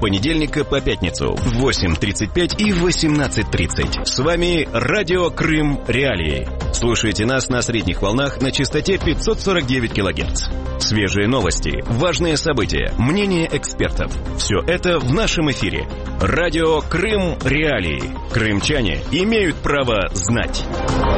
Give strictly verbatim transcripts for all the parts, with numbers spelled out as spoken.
понедельника по пятницу в восемь тридцать пять и восемнадцать тридцать. С вами Радио Крым Реалии. Слушайте нас на средних волнах на частоте пятьсот сорок девять килогерц. Свежие новости, важные события, мнения экспертов. Все это в нашем эфире. Радио Крым Реалии. Крымчане имеют право знать.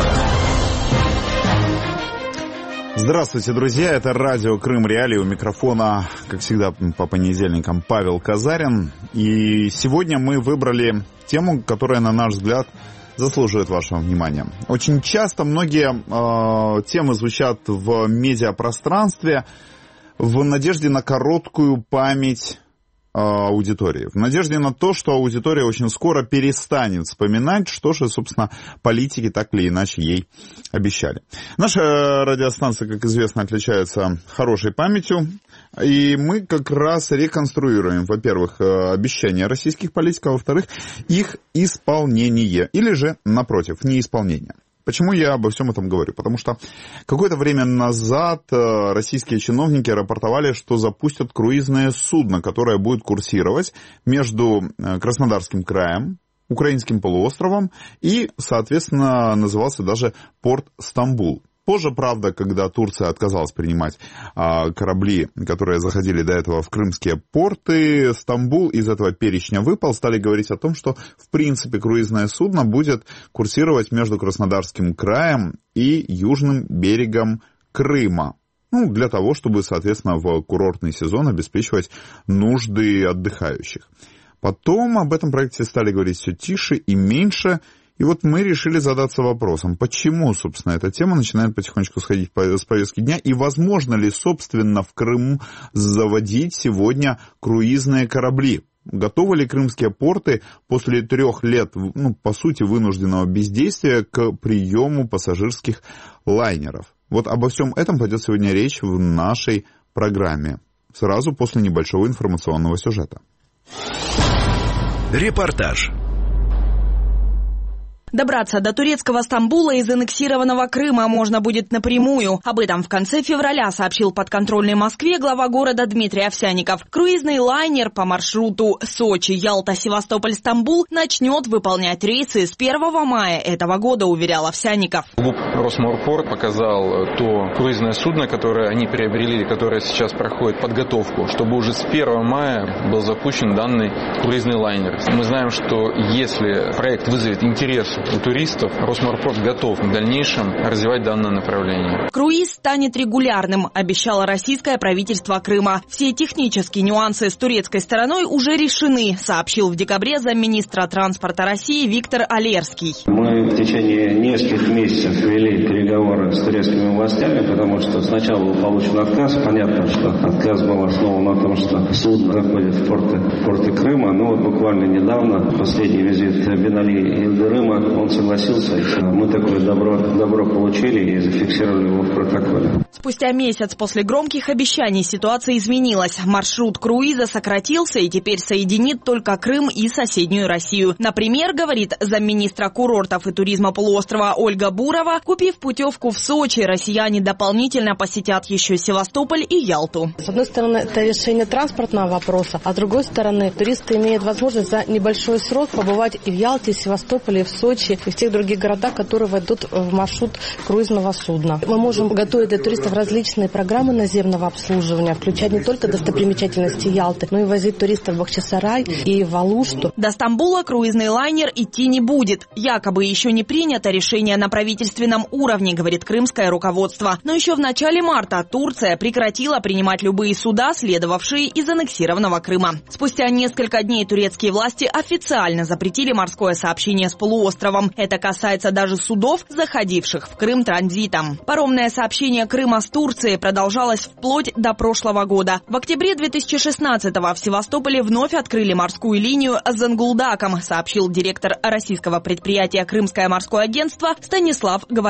Здравствуйте, друзья, это радио Крым Реалии, у микрофона, как всегда, по понедельникам Павел Казарин. И сегодня мы выбрали тему, которая, на наш взгляд, заслуживает вашего внимания. Очень часто многие э, темы звучат в медиапространстве в надежде на короткую память аудитории, в надежде на то, что аудитория очень скоро перестанет вспоминать, что же, собственно, политики так или иначе ей обещали. Наша радиостанция, как известно, отличается хорошей памятью, и мы как раз реконструируем, во-первых, обещания российских политиков, а во-вторых, их исполнение, или же, напротив, неисполнение. Почему я обо всем этом говорю? Потому что какое-то время назад российские чиновники рапортовали, что запустят круизное судно, которое будет курсировать между Краснодарским краем, Украинским полуостровом и, соответственно, назывался даже порт Стамбул. Позже, правда, когда Турция отказалась принимать а, корабли, которые заходили до этого в крымские порты, Стамбул из этого перечня выпал, стали говорить о том, что, в принципе, круизное судно будет курсировать между Краснодарским краем и южным берегом Крыма. Ну, для того, чтобы, соответственно, в курортный сезон обеспечивать нужды отдыхающих. Потом об этом проекте стали говорить все тише и меньше. И вот мы решили задаться вопросом, почему, собственно, эта тема начинает потихонечку сходить с повестки дня, и возможно ли, собственно, в Крыму заводить сегодня круизные корабли? Готовы ли крымские порты после трех лет, ну, по сути, вынужденного бездействия к приему пассажирских лайнеров? Вот обо всем этом пойдет сегодня речь в нашей программе, сразу после небольшого информационного сюжета. Репортаж. Добраться до турецкого Стамбула из аннексированного Крыма можно будет напрямую. Об этом в конце февраля сообщил подконтрольной Москве глава города Дмитрий Овсянников. Круизный лайнер по маршруту Сочи, Ялта, Севастополь, Стамбул начнет выполнять рейсы с первого мая этого года, уверял Овсянников. ГУП Росморпорт показал то круизное судно, которое они приобрели, которое сейчас проходит подготовку, чтобы уже с первого мая был запущен данный круизный лайнер. Мы знаем, что если проект вызовет интерес у туристов, Росморпорт готов в дальнейшем развивать данное направление. Круиз станет регулярным, обещало российское правительство Крыма. Все технические нюансы с турецкой стороной уже решены, сообщил в декабре замминистра транспорта России Виктор Алерский. Мы в течение нескольких месяцев вели переговоры с турецкими властями, потому что сначала был получен отказ. Понятно, что отказ был основан на том, что судно заходит в порты, в порты Крыма. Но вот буквально недавно, последний визит Бен Али Илдырыма, он согласился, мы такое добро, добро получили и зафиксировали его в протоколе. Спустя месяц после громких обещаний ситуация изменилась. Маршрут круиза сократился и теперь соединит только Крым и соседнюю Россию. Например, говорит замминистра курортов и туризма полуострова Ольга Бурова, купив путевку в Сочи, россияне дополнительно посетят еще Севастополь и Ялту. С одной стороны, это решение транспортного вопроса, а с другой стороны, туристы имеют возможность за небольшой срок побывать и в Ялте, и в Севастополе, и в Сочи, и в тех других городах, которые войдут в маршрут круизного судна. Мы можем готовить для туристов различные программы наземного обслуживания, включать не только достопримечательности Ялты, но и возить туристов в Бахчисарай и в Алушту. До Стамбула круизный лайнер идти не будет. Якобы еще не принято решение на правительственном уровне, говорит крымское руководство. Но еще в начале марта Турция прекратила принимать любые суда, следовавшие из аннексированного Крыма. Спустя несколько дней турецкие власти официально запретили морское сообщение с полуостровом. Это касается даже судов, заходивших в Крым транзитом. Паромное сообщение Крыма с Турцией продолжалось вплоть до прошлого года. В октябре две тысячи шестнадцатого в Севастополе вновь открыли морскую линию с Зангулдаком, сообщил директор российского предприятия «Крымское морское агентство» Станислав Гвоздилов.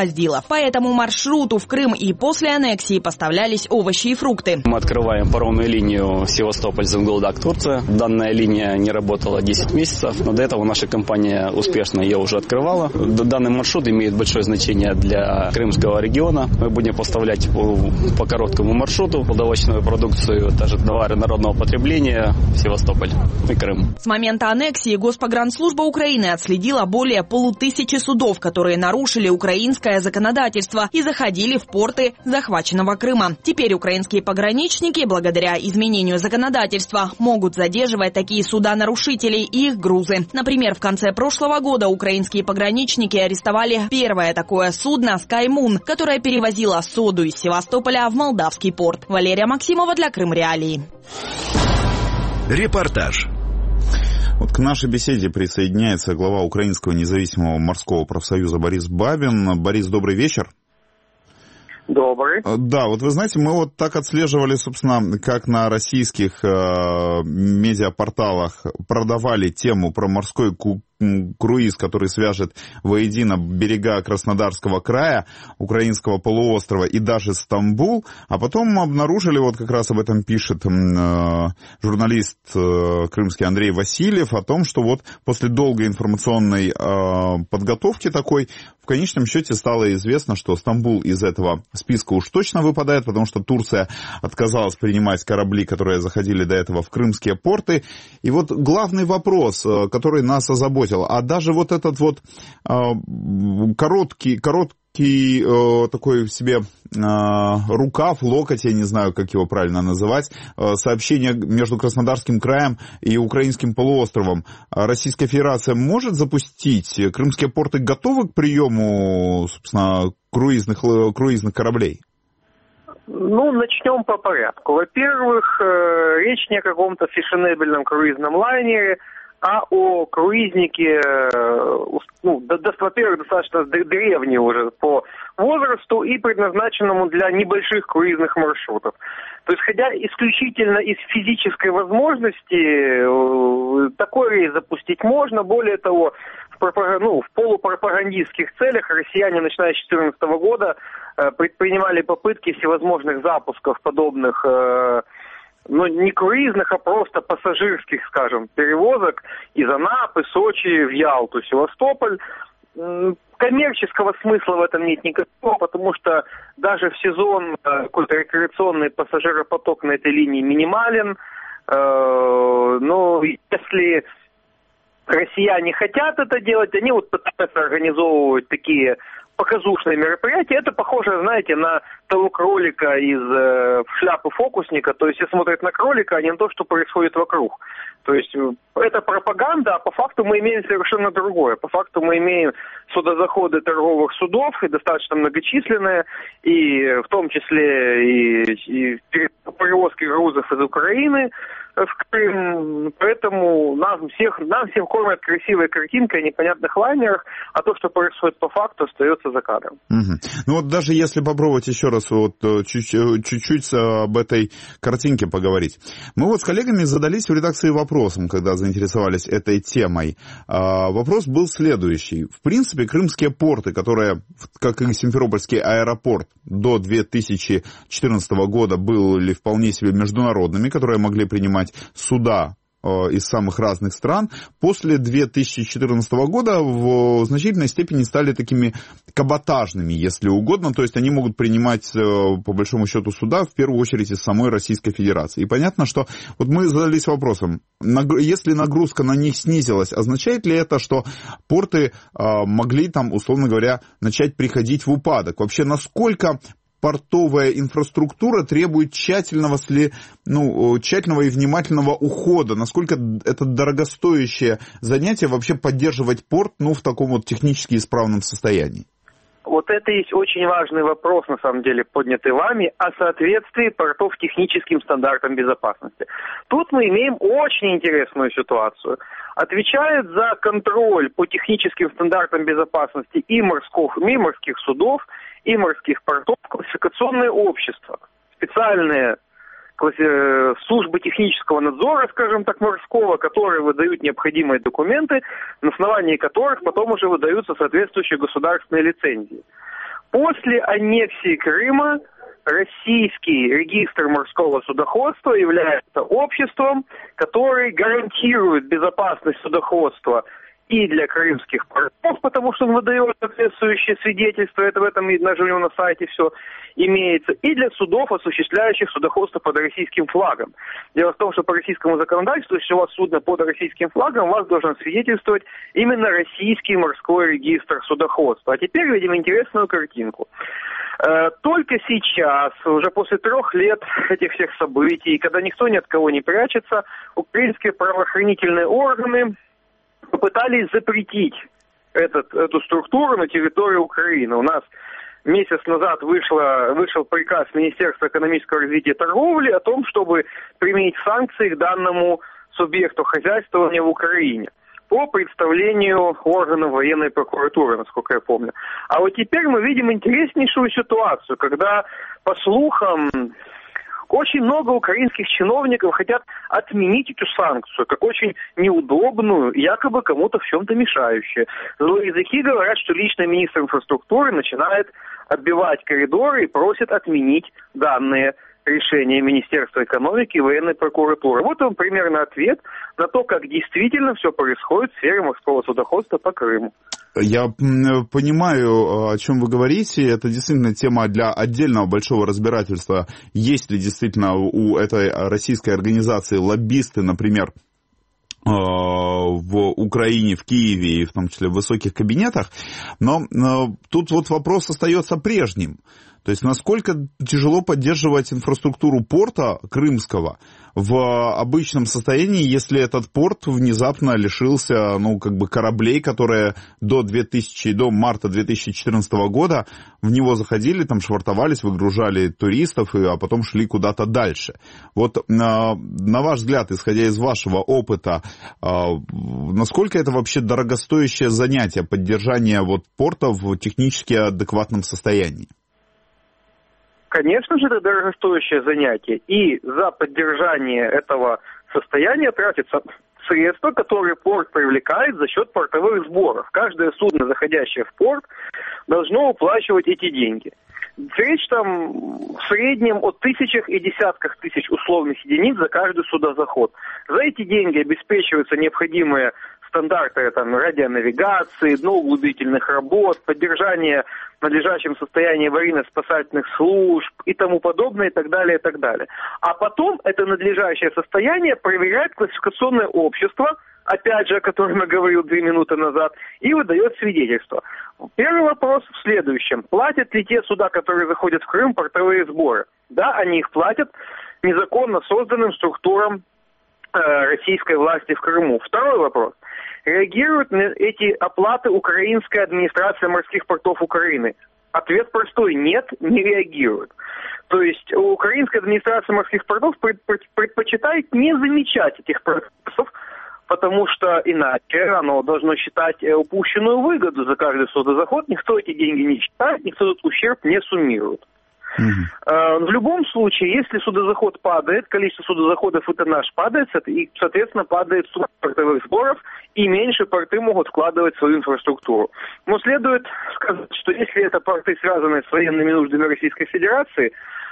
По этому маршруту в Крым и после аннексии поставлялись овощи и фрукты. Мы открываем паромную линию Севастополь-Зонгулдак, Турция. Данная линия не работала десять месяцев, но до этого наша компания успешно ее уже открывала. Данный маршрут имеет большое значение для крымского региона. Мы будем поставлять по, по короткому маршруту плодовочную продукцию, даже товары народного потребления в Севастополь и Крым. С момента аннексии Госпогранслужба Украины отследила более полутысячи судов, которые нарушили украинское законодательство и заходили в порты захваченного Крыма. Теперь украинские пограничники, благодаря изменению законодательства, могут задерживать такие суда-нарушителей и их грузы. Например, в конце прошлого года украинские пограничники арестовали первое такое судно «Скаймун», которое перевозило соду из Севастополя в Молдавский порт. Валерия Максимова для Крым Реалии. Репортаж. Вот к нашей беседе присоединяется глава Украинского независимого морского профсоюза Борис Бабин. Борис, добрый вечер. Добрый. Да, вот вы знаете, мы вот так отслеживали, собственно, как на российских э, медиапорталах продавали тему про морской ку- круиз, который свяжет воедино берега Краснодарского края, украинского полуострова и даже Стамбул, а потом обнаружили, вот как раз об этом пишет э, журналист э, крымский Андрей Васильев, о том, что вот после долгой информационной э, подготовки такой, в конечном счете стало известно, что Стамбул из этого списка уж точно выпадает, потому что Турция отказалась принимать корабли, которые заходили до этого в крымские порты. И вот главный вопрос, э, который нас озаботил, а даже вот этот вот э, короткий, короткий э, такой себе э, рукав, локоть, я не знаю, как его правильно называть, э, сообщение между Краснодарским краем и украинским полуостровом. Российская Федерация может запустить? Крымские порты готовы к приему, собственно, круизных, круизных кораблей? Ну, начнем по порядку. Во-первых, э, речь не о каком-то фешенебельном круизном лайнере, а о круизнике, ну, во-первых, достаточно древний уже по возрасту и предназначенному для небольших круизных маршрутов. То есть, исходя исключительно из физической возможности, такой рейс запустить можно. Более того, в, ну, в полупропагандистских целях россияне, начиная с две тысячи четырнадцатого года, предпринимали попытки всевозможных запусков подобных, ну, не круизных, а просто пассажирских, скажем, перевозок из Анапы, Сочи в Ялту, Севастополь. Коммерческого смысла в этом нет никакого, потому что даже в сезон какой-то рекреационный пассажиропоток на этой линии минимален. Но если россияне хотят это делать, они вот пытаются организовывать такие показушные мероприятия. Это похоже, знаете, на того кролика из э, шляпы фокусника. То есть, если смотрят на кролика, а не на то, что происходит вокруг. То есть, это пропаганда, а по факту мы имеем совершенно другое. По факту мы имеем судозаходы торговых судов, и достаточно многочисленные, и в том числе и, и перевозки грузов из Украины в Крым. Поэтому нас всех, нас всех кормят красивой картинкой о непонятных лайнерах, а то, что происходит по факту, остается за кадром. Угу. Ну вот даже если попробовать еще раз вот чуть-чуть об этой картинке поговорить. Мы вот с коллегами задались в редакции вопросом, когда заинтересовались этой темой. А, вопрос был следующий. В принципе, крымские порты, которые, как и Симферопольский аэропорт, до две тысячи четырнадцатого года были вполне себе международными, которые могли принимать суда из самых разных стран, после две тысячи четырнадцатого года в значительной степени стали такими каботажными, если угодно, то есть они могут принимать, по большому счету, суда, в первую очередь, из самой Российской Федерации. И понятно, что вот мы задались вопросом, если нагрузка на них снизилась, означает ли это, что порты могли там, условно говоря, начать приходить в упадок? Вообще, насколько портовая инфраструктура требует тщательного, ну, тщательного и внимательного ухода? Насколько это дорогостоящее занятие вообще поддерживать порт, ну, в таком вот технически исправном состоянии? Вот это есть очень важный вопрос, на самом деле, поднятый вами, о соответствии портов техническим стандартам безопасности. Тут мы имеем очень интересную ситуацию. Отвечает за контроль по техническим стандартам безопасности и морских, и морских судов, и морских портов классификационные общества, специальные службы технического надзора, скажем так, морского, которые выдают необходимые документы, на основании которых потом уже выдаются соответствующие государственные лицензии. После аннексии Крыма российский регистр морского судоходства является обществом, который гарантирует безопасность судоходства и для крымских портов, потому что он выдает соответствующие свидетельства, это в этом даже у него на сайте все имеется, и для судов, осуществляющих судоходство под российским флагом. Дело в том, что по российскому законодательству, если у вас судно под российским флагом, у вас должен свидетельствовать именно российский морской регистр судоходства. А теперь видим интересную картинку. Только сейчас, уже после трех лет этих всех событий, когда никто ни от кого не прячется, украинские правоохранительные органы попытались запретить этот, эту структуру на территории Украины. У нас месяц назад вышло, вышел приказ Министерства экономического развития и торговли о том, чтобы применить санкции к данному субъекту хозяйствования в Украине по представлению органов военной прокуратуры, насколько я помню. А вот теперь мы видим интереснейшую ситуацию, когда, по слухам, очень много украинских чиновников хотят отменить эту санкцию, как очень неудобную, якобы кому-то в чем-то мешающую. Злые языки говорят, что лично министр инфраструктуры начинает отбивать коридоры и просит отменить данные решения Министерства экономики и военной прокуратуры. Вот вам примерно ответ на то, как действительно все происходит в сфере морского судоходства по Крыму. Я понимаю, о чем вы говорите. Это действительно тема для отдельного большого разбирательства. Есть ли действительно у этой российской организации лоббисты, например, в Украине, в Киеве и в том числе в высоких кабинетах. Но тут вот вопрос остается прежним. То есть насколько тяжело поддерживать инфраструктуру порта крымского в обычном состоянии, если этот порт внезапно лишился, ну, как бы кораблей, которые до, две тысячи, до марта две тысячи четырнадцатого года в него заходили, там швартовались, выгружали туристов, а потом шли куда-то дальше. Вот на, на ваш взгляд, исходя из вашего опыта, насколько это вообще дорогостоящее занятие поддержания вот порта в технически адекватном состоянии? Конечно же, это дорогостоящее занятие, и за поддержание этого состояния тратятся средства, которые порт привлекает за счет портовых сборов. Каждое судно, заходящее в порт, должно уплачивать эти деньги. Речь там в среднем о тысячах и десятках тысяч условных единиц за каждый судозаход. За эти деньги обеспечиваются необходимые стандарты там, радионавигации, дноуглубительных работ, поддержание в надлежащем состоянии аварийно-спасательных служб и тому подобное, и так далее, и так далее. А потом это надлежащее состояние проверяет классификационное общество, опять же, о котором я говорил две минуты назад, и выдает свидетельство. Первый вопрос в следующем. Платят ли те суда, которые заходят в Крым, портовые сборы? Да, они их платят незаконно созданным структурам э, российской власти в Крыму. Второй вопрос. Реагирует на эти оплаты украинская администрация морских портов Украины? Ответ простой. Нет, не реагирует. То есть украинская администрация морских портов предпочитает не замечать этих процессов, потому что иначе оно должно считать упущенную выгоду за каждый судозаход. Никто эти деньги не считает, никто этот ущерб не суммирует. Mm-hmm. В любом случае, если судозаход падает, количество судозаходов и тоннаж падает, и, соответственно, падает сумма портовых сборов, и меньше порты могут вкладывать в свою инфраструктуру. Но следует сказать, что если это порты, связанные с военными нуждами Российской Федерации,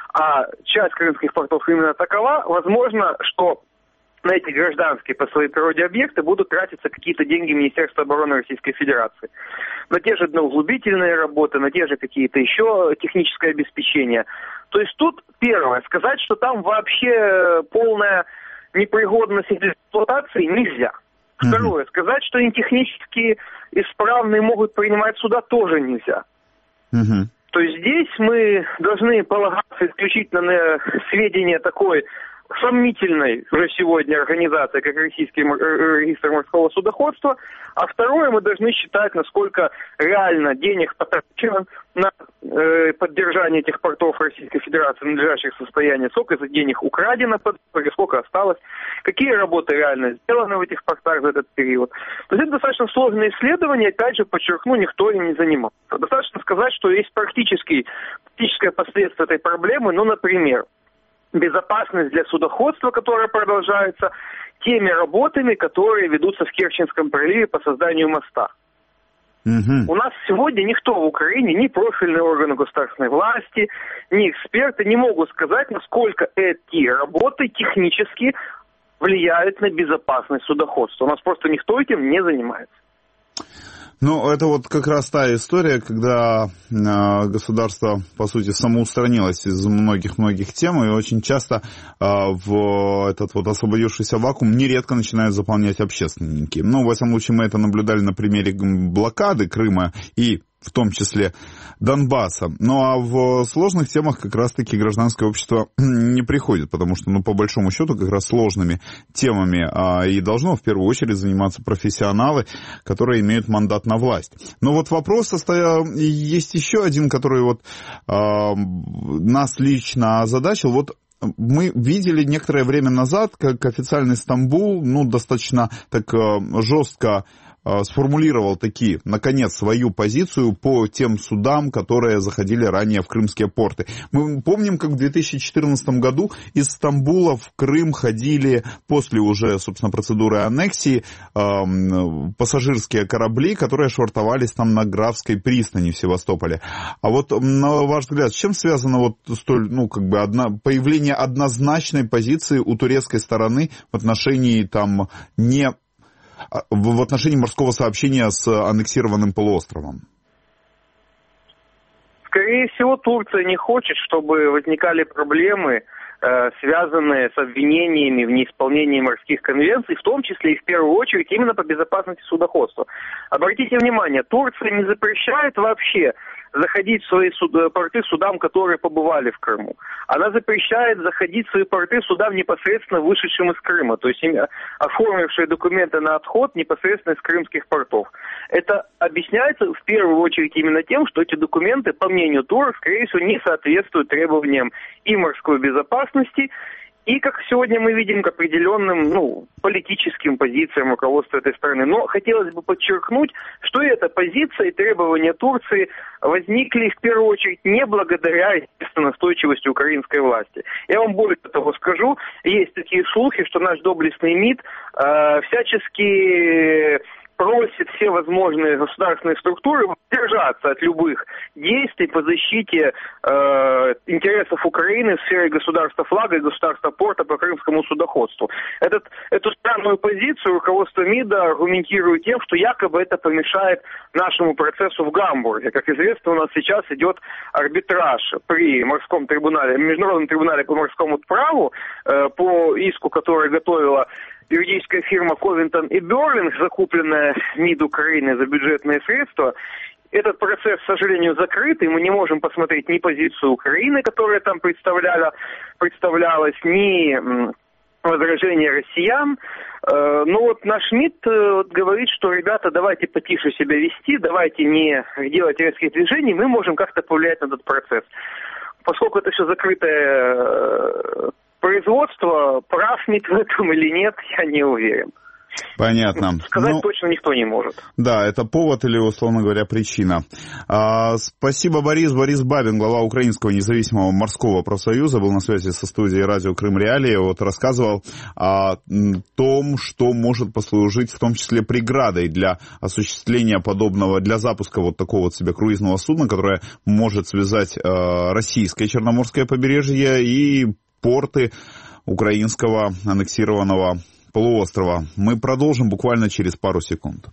а часть крымских портов именно такова, возможно, что на эти гражданские по своей природе объекты будут тратиться какие-то деньги Министерства обороны Российской Федерации. На те же дноуглубительные работы, на те же какие-то еще техническое обеспечение. То есть тут первое, сказать, что там вообще полная непригодность эксплуатации нельзя. Второе, mm-hmm. сказать, что они технически исправные могут принимать суда, тоже нельзя. Mm-hmm. То есть здесь мы должны полагаться исключительно на сведения такой сомнительной уже сегодня организации, как Российский регистр морского судоходства, а второе, мы должны считать, насколько реально денег потрачено на э, поддержание этих портов Российской Федерации в надлежащих состояниях, сколько за денег украдено, сколько осталось, какие работы реально сделаны в этих портах за этот период. То есть это достаточно сложное исследование, опять же, подчеркну, никто им не занимался. Достаточно сказать, что есть практический, практическое последствие этой проблемы, ну, например, безопасность для судоходства, которая продолжается, теми работами, которые ведутся в Керченском проливе по созданию моста. Угу. У нас сегодня никто в Украине, ни профильные органы государственной власти, ни эксперты не могут сказать, насколько эти работы технически влияют на безопасность судоходства. У нас просто никто этим не занимается. Ну, это вот как раз та история, когда э, государство, по сути, самоустранилось из многих-многих тем, и очень часто э, в этот вот освободившийся вакуум нередко начинают заполнять общественники. Ну, в этом случае мы это наблюдали на примере блокады Крыма и в том числе Донбасса. Ну, а в сложных темах как раз-таки гражданское общество не приходит, потому что, ну, по большому счету, как раз сложными темами а, и должно в первую очередь заниматься профессионалы, которые имеют мандат на власть. Но вот вопрос состоял, есть еще один, который вот а, нас лично озадачил. Вот мы видели некоторое время назад, как официальный Стамбул, ну, достаточно так жестко сформулировал таки, наконец, свою позицию по тем судам, которые заходили ранее в крымские порты. Мы помним, как в две тысячи четырнадцатом году из Стамбула в Крым ходили после уже, собственно, процедуры аннексии э, пассажирские корабли, которые швартовались там на Графской пристани в Севастополе. А вот, на ваш взгляд, с чем связано вот столь, ну, как бы одна, появление однозначной позиции у турецкой стороны в отношении там не в отношении морского сообщения с аннексированным полуостровом? Скорее всего, Турция не хочет, чтобы возникали проблемы, э, связанные с обвинениями в неисполнении морских конвенций, в том числе и в первую очередь именно по безопасности судоходства. Обратите внимание, Турция не запрещает вообще заходить в свои суд, порты судам, которые побывали в Крыму. Она запрещает заходить в свои порты судам, непосредственно вышедшим из Крыма, то есть оформившие документы на отход непосредственно из крымских портов. Это объясняется в первую очередь именно тем, что эти документы, по мнению турок, скорее всего, не соответствуют требованиям и морской безопасности, и, как сегодня мы видим, к определенным, ну, политическим позициям руководства этой страны. Но хотелось бы подчеркнуть, что эта позиция и требования Турции возникли в первую очередь не благодаря, естественно, настойчивости украинской власти. Я вам более того скажу, есть такие слухи, что наш доблестный МИД э, всячески просит все возможные государственные структуры воздержаться от любых действий по защите э, интересов Украины в сфере государства флага и государства порта по крымскому судоходству. Этот, эту странную позицию руководство МИДа аргументирует тем, что якобы это помешает нашему процессу в Гамбурге. Как известно, у нас сейчас идет арбитраж при морском трибунале, Международном трибунале по морскому праву э, по иску, который готовила юридическая фирма Ковентон и Берлинг, закупленная МИД Украины за бюджетные средства. Этот процесс, к сожалению, закрыт, и мы не можем посмотреть ни позицию Украины, которая там представляла, представлялась, ни возражения россиян. Но вот наш МИД говорит, что, ребята, давайте потише себя вести, давайте не делать резких движений, мы можем как-то повлиять на этот процесс. Поскольку это все закрытое производство, прав МИД в этом или нет, я не уверен. Понятно. Сказать ну, точно никто не может. Да, это повод или, условно говоря, причина. А, спасибо, Борис. Борис Бабин, глава Украинского независимого морского профсоюза, был на связи со студией радио Крым Реалии. Вот рассказывал о том, что может послужить в том числе преградой для осуществления подобного, для запуска вот такого вот себе круизного судна, которое может связать э, российское Черноморское побережье и порты украинского аннексированного полуострова. Мы продолжим буквально через пару секунд.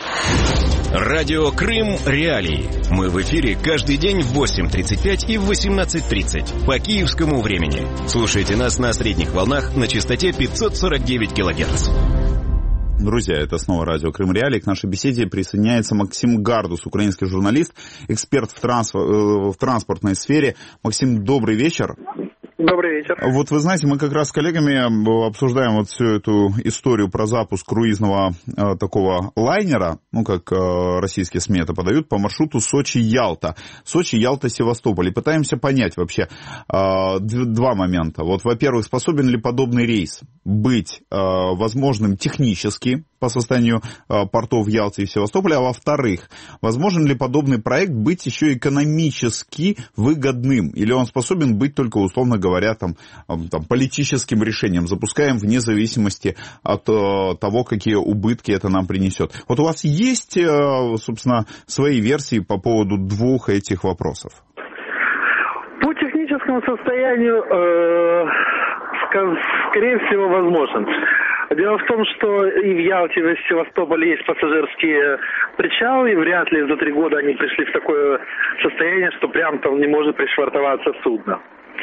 Радио Крым Реалии. Мы в эфире каждый день в восемь тридцать пять и в восемнадцать тридцать по киевскому времени. Слушайте нас на средних волнах на частоте пятьсот сорок девять килогерц. Друзья, это снова радио Крым Реалии. К нашей беседе присоединяется Максим Гардус, украинский журналист, эксперт в, трансф... в транспортной сфере. Максим, добрый вечер. Добрый вечер. Вот вы знаете, мы как раз с коллегами обсуждаем вот всю эту историю про запуск круизного э, такого лайнера, ну, как э, российские СМИ это подают, по маршруту Сочи-Ялта. Сочи-Ялта-Севастополь. И пытаемся понять вообще э, два момента. Вот, во-первых, способен ли подобный рейс быть э, возможным технически по состоянию э, портов Ялты и Севастополя, а во-вторых, возможен ли подобный проект быть еще экономически выгодным, или он способен быть только, условно говоря, там, э, там, политическим решением, запускаем вне зависимости от э, того, какие убытки это нам принесет. Вот у вас есть, э, собственно, свои версии по поводу двух этих вопросов? По техническому состоянию, э, скорее всего, возможен. Дело в том, что и в Ялте, и в Севастополе есть пассажирские причалы, и вряд ли за три года они пришли в такое состояние, что прям там не может пришвартоваться судно.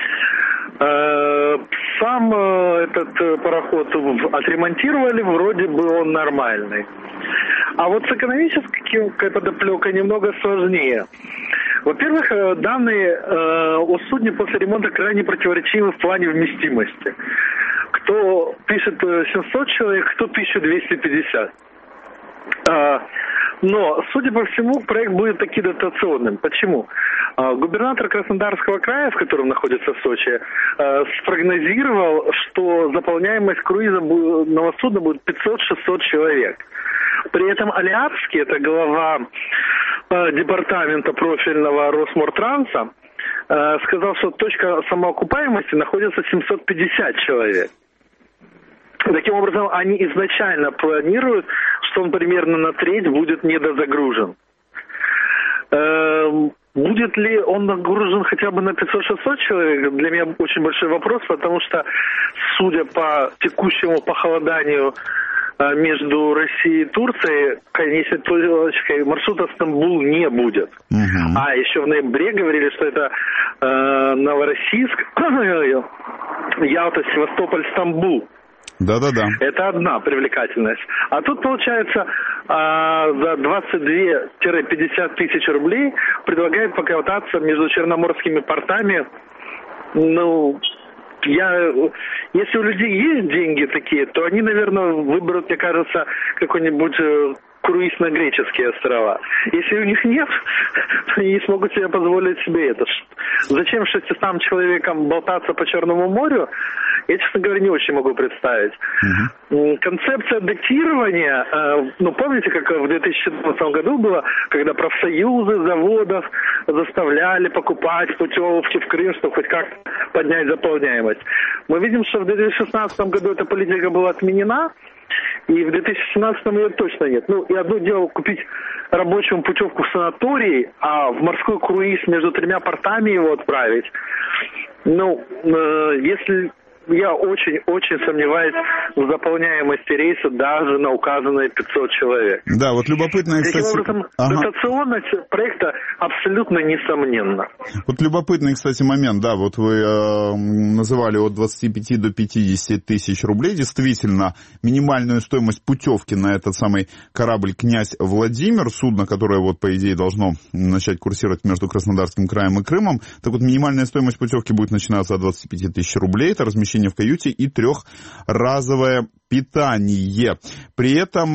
Сам этот пароход отремонтировали, вроде бы он нормальный. А вот с экономической подоплекой немного сложнее. Во-первых, данные о судне после ремонта крайне противоречивы в плане вместимости. Кто пишет семьсот человек, кто тысяча двести пятьдесят. Но, судя по всему, проект будет таки дотационным. Почему? Губернатор Краснодарского края, в котором находится Сочи, спрогнозировал, что заполняемость круизного судна будет пятьсот-шестьсот человек. При этом Алиадский, это глава департамента профильного Росмортранса, сказал, что точка самоокупаемости находится семьсот пятьдесят человек. Таким образом, они изначально планируют, что он примерно на треть будет недозагружен. Будет ли он нагружен хотя бы на пятьсот-шестьсот человек, для меня очень большой вопрос, потому что, судя по текущему похолоданию между Россией и Турцией, конечной точкой маршрута Стамбул не будет. Uh-huh. А еще в ноябре говорили, что это э, Новороссийск, Ялта, Севастополь, Стамбул. Да-да-да. Это одна привлекательность. А тут, получается, за двадцать две - пятьдесят тысяч рублей предлагают покататься между черноморскими портами. Ну, я, если у людей есть деньги такие, то они, наверное, выберут, мне кажется, какой-нибудь круиз на греческие острова. Если у них нет, то они не смогут себе позволить себе это. Зачем шестистам человекам болтаться по Черному морю, я, честно говоря, не очень могу представить. Uh-huh. Концепция датирования, ну, помните, как в две тысячи четырнадцатом году было, когда профсоюзы заводов заставляли покупать путевки в Крым, чтобы хоть как поднять заполняемость. Мы видим, что в две тысячи шестнадцатом году эта политика была отменена, и в две тысячи семнадцатом ее точно нет. Ну, и одно дело купить рабочему путевку в санатории, а в морской круиз между тремя портами его отправить. Ну, э, если... Я очень-очень сомневаюсь в заполняемости рейса даже на указанные пятьсот человек. Да, вот любопытно, кстати... Таким образом, ага. дотационность проекта абсолютно несомненна. Вот любопытный, кстати, момент, да, вот вы э, называли от двадцати пяти до пятидесяти тысяч рублей. Действительно, минимальную стоимость путевки на этот самый корабль «Князь Владимир», судно, которое, вот, по идее, должно начать курсировать между Краснодарским краем и Крымом, так вот, минимальная стоимость путевки будет начинаться от двадцати пяти тысяч рублей. Это размещение в каюте и трехразовое питание. При этом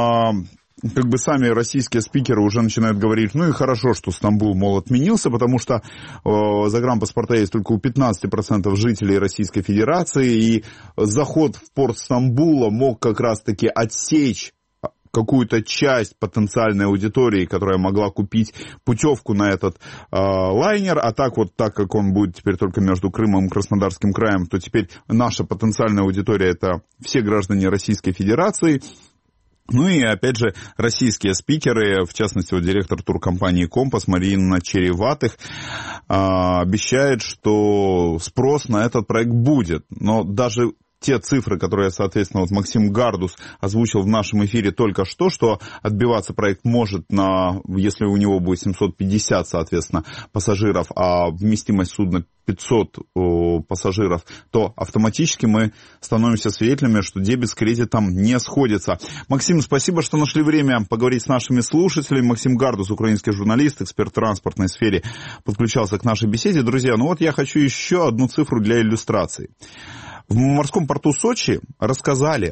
э, как бы сами российские спикеры уже начинают говорить, ну и хорошо, что Стамбул, мол, отменился, потому что э, загранпаспорта есть только у пятнадцати процентов жителей Российской Федерации, и заход в порт Стамбула мог как раз-таки отсечь какую-то часть потенциальной аудитории, которая могла купить путевку на этот э, лайнер, а так вот, так как он будет теперь только между Крымом и Краснодарским краем, то теперь наша потенциальная аудитория — это все граждане Российской Федерации. Ну и, опять же, российские спикеры, в частности, вот директор туркомпании «Компас» Марина Череватых э, обещает, что спрос на этот проект будет, но даже те цифры, которые, соответственно, вот Максим Гардус озвучил в нашем эфире только что, что отбиваться проект может, на, если у него будет семьсот пятьдесят, соответственно, пассажиров, а вместимость судна пятьсот о, пассажиров, то автоматически мы становимся свидетелями, что дебет с кредитом не сходится. Максим, спасибо, что нашли время поговорить с нашими слушателями. Максим Гардус, украинский журналист, эксперт в транспортной сфере, подключался к нашей беседе. Друзья, ну вот я хочу еще одну цифру для иллюстрации. В морском порту Сочи рассказали,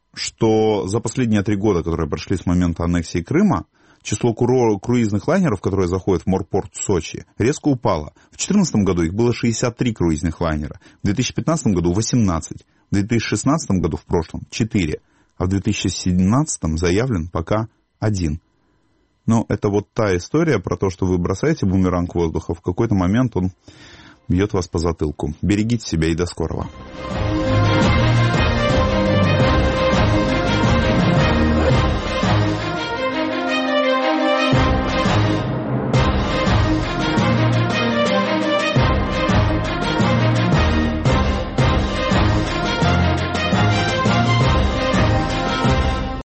что за последние три года, которые прошли с момента аннексии Крыма, число круизных лайнеров, которые заходят в морпорт Сочи, резко упало. В две тысячи четырнадцатом году их было шестьдесят три круизных лайнера, в две тысячи пятнадцатом году восемнадцать. В две тысячи шестнадцатом году, в прошлом, четыре. А в две тысячи семнадцатом заявлен пока один. Но это вот та история про то, что вы бросаете бумеранг воздуха, в какой-то момент он бьет вас по затылку. Берегите себя и до скорого.